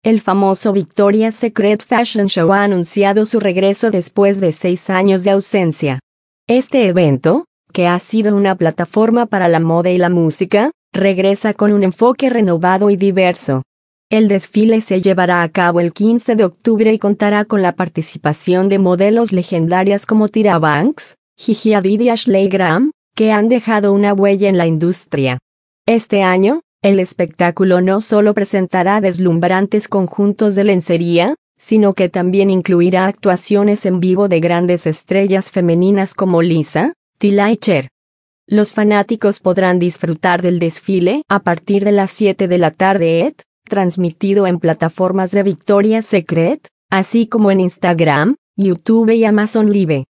El famoso Victoria's Secret Fashion Show ha anunciado su regreso después de 6 años de ausencia. Este evento, que ha sido una plataforma para la moda y la música, regresa con un enfoque renovado y diverso. El desfile se llevará a cabo el 15 de octubre y contará con la participación de modelos legendarias como Tyra Banks, Gigi Hadid y Ashley Graham, que han dejado una huella en la industria. Este año, el espectáculo no solo presentará deslumbrantes conjuntos de lencería, sino que también incluirá actuaciones en vivo de grandes estrellas femeninas como Lisa, Tila y Cher. Los fanáticos podrán disfrutar del desfile a partir de las 7 de la tarde, transmitido en plataformas de Victoria's Secret, así como en Instagram, YouTube y Amazon Live.